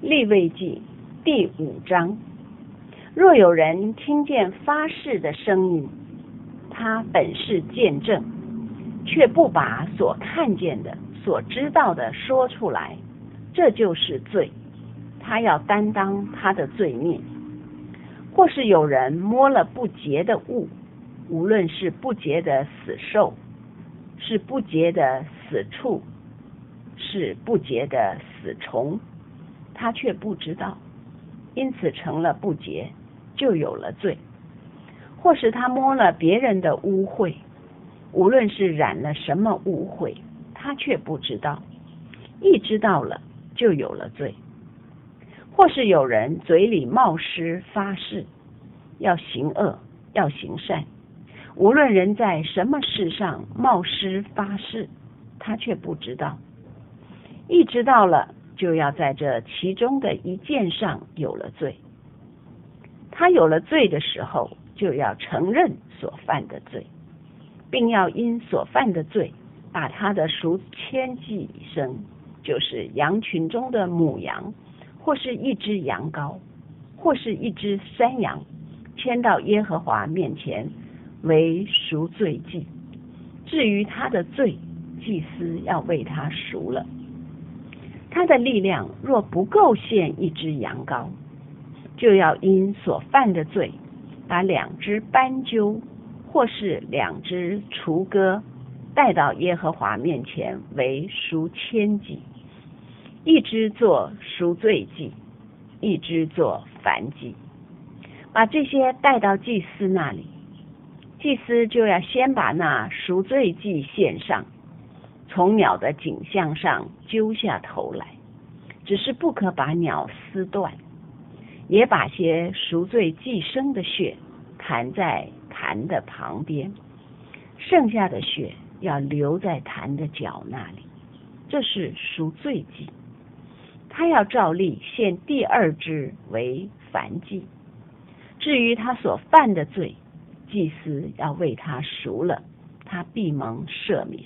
利未记第5章，若有人听见发誓的声音，他本是见证，却不把所看见的、所知道的说出来，这就是罪，他要担当他的罪孽。或是有人摸了不洁的物，无论是不洁的死兽，是不洁的死畜，是不洁的死虫，他却不知道，因此成了不洁，就有了罪。或是他摸了别人的污秽，无论是染了什么污秽，他却不知道，一知道了，就有了罪。或是有人嘴里冒失发誓，要行恶，要行善，无论人在什么事上冒失发誓，他却不知道，一知道了，就要在这其中的一件上有了罪。他有了罪的时候，就要承认所犯的罪，并要因所犯的罪，把他的赎愆祭牲，就是羊群中的母羊，或是一只羊羔，或是一只山羊，牵到耶和华面前为赎罪祭。至于他的罪，祭司要为他赎了。他的力量若不够献一只羊羔，就要因所犯的罪，把2只斑鸠或是2只雏鸽带到耶和华面前为赎愆祭，一只做赎罪祭，一只做燔祭，把这些带到祭司那里。祭司就要先把那赎罪祭献上，从鸟的颈项上揪下头来，只是不可把鸟撕断，也把些赎罪祭牲的血弹在坛的旁边，剩下的血要留在坛的角那里，这是赎罪祭。他要照例献第2只为燔祭。至于他所犯的罪，祭司要为他赎了，他必蒙赦免。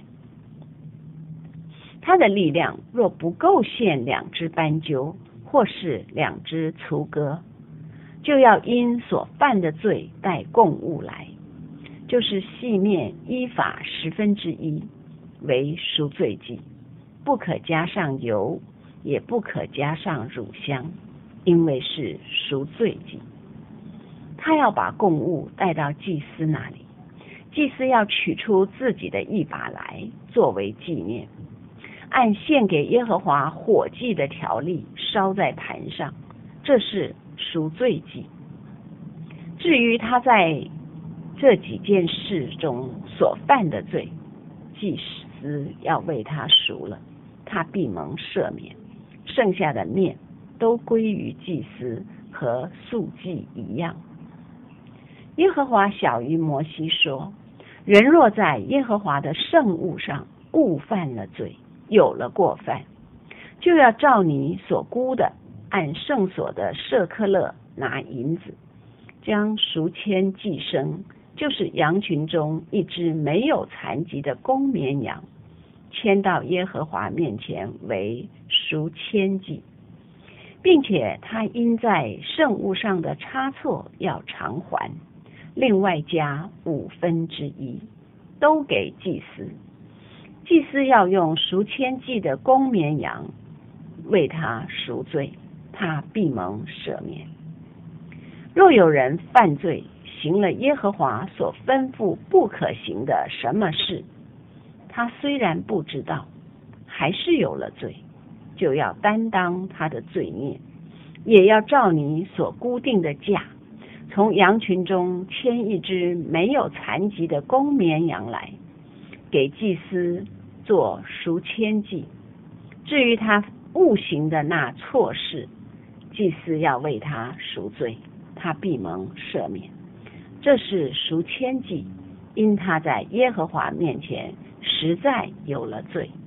他的力量若不够献2只斑鸠或是2只雏鸽，就要因所犯的罪带供物来，就是细面依法1/10为赎罪祭，不可加上油，也不可加上乳香，因为是赎罪祭。他要把供物带到祭司那里，祭司要取出自己的一把来作为纪念，按献给耶和华火祭的条例烧在坛上，这是赎罪祭。至于他在这几件事中所犯的罪，祭司要为他赎了，他必蒙赦免。剩下的面都归于祭司，和素祭一样。耶和华晓谕摩西说，人若在耶和华的圣物上误犯了罪，有了过犯，就要照你所估的，按圣所的舍克勒拿银子，将赎愆祭牲，就是羊群中一只没有残疾的公绵羊，牵到耶和华面前为赎愆祭，并且他因在圣物上的差错要偿还，另外加1/5，都给祭司。祭司要用赎愆祭的公绵羊为他赎罪，他必蒙赦免。若有人犯罪，行了耶和华所吩咐不可行的什么事，他虽然不知道，还是有了罪，就要担当他的罪孽，也要照你所估定的价，从羊群中牵一只没有残疾的公绵羊来，给祭司做赎愆祭。至于他误行的那错事，祭司要为他赎罪，他必蒙赦免。这是赎愆祭，因他在耶和华面前实在有了罪。